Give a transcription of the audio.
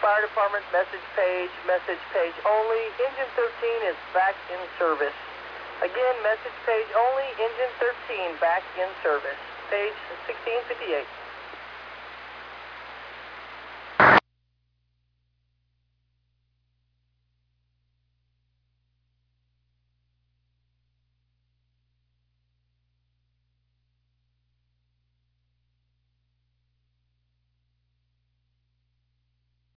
Fire department, message page only. Engine 13 is back in service. Again, message page only. Engine 13 back in service. Page 1658.